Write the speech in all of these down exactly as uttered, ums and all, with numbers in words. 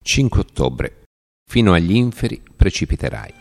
cinque ottobre. Fino agli inferi precipiterai.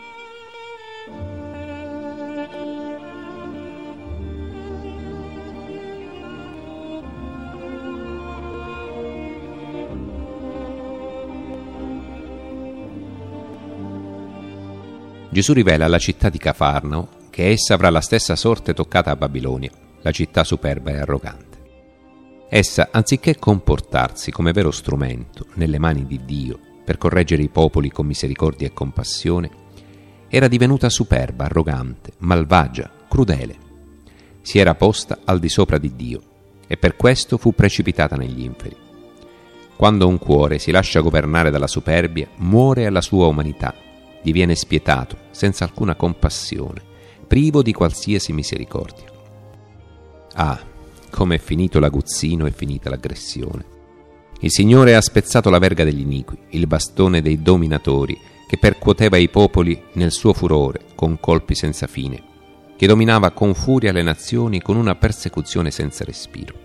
Gesù rivela alla città di Cafarnao che essa avrà la stessa sorte toccata a Babilonia, la città superba e arrogante. Essa, anziché comportarsi come vero strumento nelle mani di Dio per correggere i popoli con misericordia e compassione, era divenuta superba, arrogante, malvagia, crudele. Si era posta al di sopra di Dio e per questo fu precipitata negli inferi. Quando un cuore si lascia governare dalla superbia, muore alla sua umanità, diviene spietato, senza alcuna compassione, privo di qualsiasi misericordia. Ah, come è finito l'aguzzino, è finita l'aggressione. Il Signore ha spezzato la verga degli iniqui, il bastone dei dominatori, che percuoteva i popoli nel suo furore con colpi senza fine, che dominava con furia le nazioni con una persecuzione senza respiro.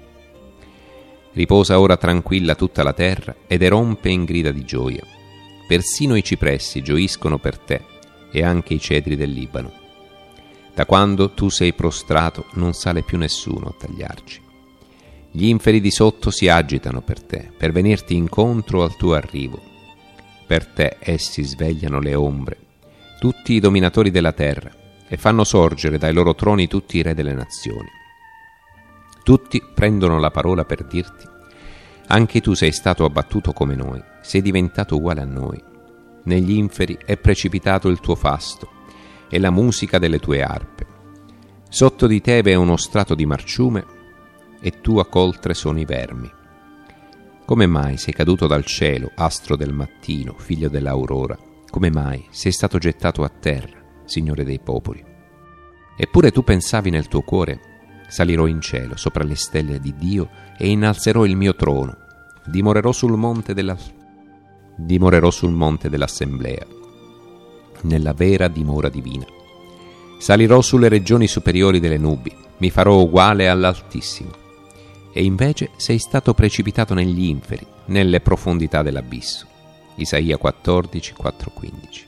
Riposa ora tranquilla tutta la terra ed erompe in grida di gioia. Persino i cipressi gioiscono per te e anche i cedri del Libano. Da quando tu sei prostrato non sale più nessuno a tagliarci. Gli inferi di sotto si agitano per te, per venirti incontro al tuo arrivo. Per te essi svegliano le ombre, tutti i dominatori della terra, e fanno sorgere dai loro troni tutti i re delle nazioni. Tutti prendono la parola per dirti: anche tu sei stato abbattuto come noi, sei diventato uguale a noi. Negli inferi è precipitato il tuo fasto e la musica delle tue arpe. Sotto di te v'è uno strato di marciume e tua coltre sono i vermi. Come mai sei caduto dal cielo, astro del mattino, figlio dell'aurora? Come mai sei stato gettato a terra, Signore dei popoli? Eppure tu pensavi nel tuo cuore: salirò in cielo sopra le stelle di Dio e innalzerò il mio trono, dimorerò sul monte della dimorerò sul monte dell'assemblea, nella vera dimora divina. Salirò sulle regioni superiori delle nubi, mi farò uguale all'Altissimo. E invece sei stato precipitato negli inferi, nelle profondità dell'abisso. Isaia quattordici, quattro quindici.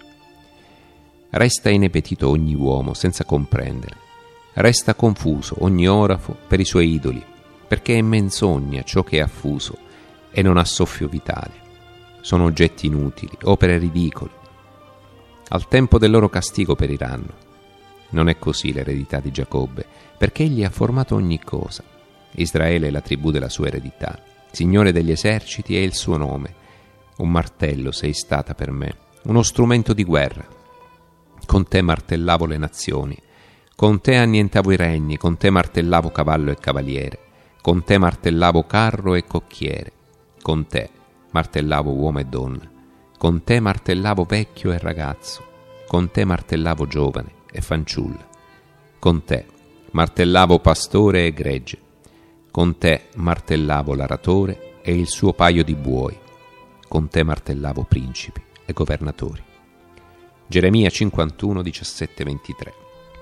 Resta inepetito ogni uomo senza comprendere. Resta confuso ogni orafo per i suoi idoli, perché è menzogna ciò che è affuso e non ha soffio vitale. Sono oggetti inutili, opere ridicole. Al tempo del loro castigo periranno. Non è così l'eredità di Giacobbe, perché egli ha formato ogni cosa. Israele è la tribù della sua eredità, Signore degli eserciti è il suo nome. Un martello sei stata per me, uno strumento di guerra. Con te martellavo le nazioni, con te annientavo i regni, con te martellavo cavallo e cavaliere, con te martellavo carro e cocchiere, con te martellavo uomo e donna, con te martellavo vecchio e ragazzo, con te martellavo giovane e fanciulla, con te martellavo pastore e gregge, con te martellavo l'aratore e il suo paio di buoi, con te martellavo principi e governatori. Geremia cinquantuno, diciassette ventitré.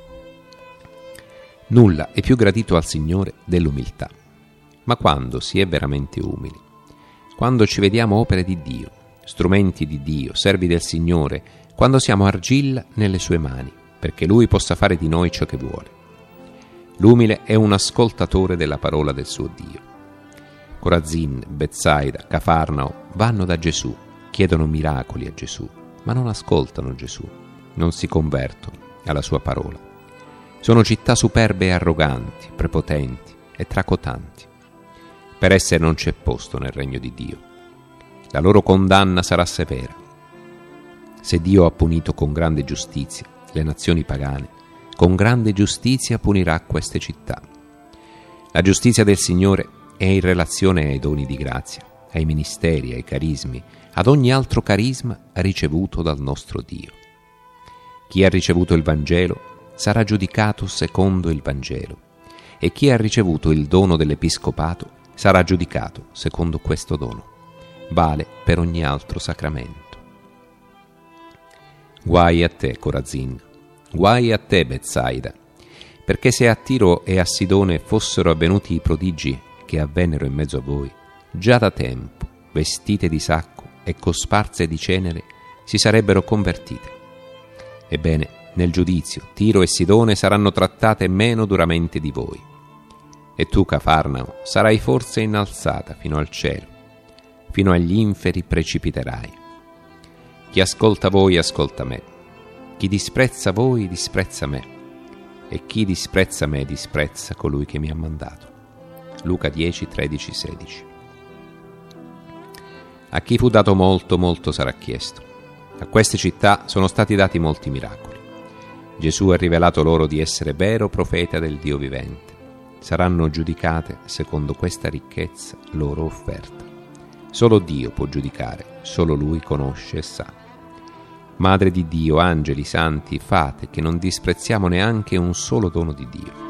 Nulla è più gradito al Signore dell'umiltà. Ma quando si è veramente umili? Quando ci vediamo opere di Dio, strumenti di Dio, servi del Signore, quando siamo argilla nelle sue mani, perché Lui possa fare di noi ciò che vuole. L'umile è un ascoltatore della parola del suo Dio. Corazin, Betsaida, Cafarnao vanno da Gesù, chiedono miracoli a Gesù, ma non ascoltano Gesù, non si convertono alla sua parola. Sono città superbe e arroganti, prepotenti e tracotanti. Per esse non c'è posto nel regno di Dio. La loro condanna sarà severa. Se Dio ha punito con grande giustizia le nazioni pagane, con grande giustizia punirà queste città. La giustizia del Signore è in relazione ai doni di grazia, ai ministeri, ai carismi, ad ogni altro carisma ricevuto dal nostro Dio. Chi ha ricevuto il Vangelo sarà giudicato secondo il Vangelo, e chi ha ricevuto il dono dell'episcopato sarà giudicato secondo questo dono. Vale per ogni altro sacramento. Guai a te, Corazin, guai a te, Betsaida, perché se a Tiro e a Sidone fossero avvenuti i prodigi che avvennero in mezzo a voi, già da tempo, vestite di sacco e cosparse di cenere si sarebbero convertite. Ebbene, nel giudizio Tiro e Sidone saranno trattate meno duramente di voi. E tu, Cafarnao, sarai forse innalzata fino al cielo, fino agli inferi precipiterai. Chi ascolta voi ascolta me, chi disprezza voi disprezza me, e chi disprezza me disprezza colui che mi ha mandato. Luca dieci, tredici, sedici. A chi fu dato molto, molto sarà chiesto. A queste città sono stati dati molti miracoli. Gesù ha rivelato loro di essere vero profeta del Dio vivente. Saranno giudicate secondo questa ricchezza loro offerta. Solo Dio può giudicare, solo Lui conosce e sa. Madre di Dio, angeli, santi, fate che non disprezziamo neanche un solo dono di Dio.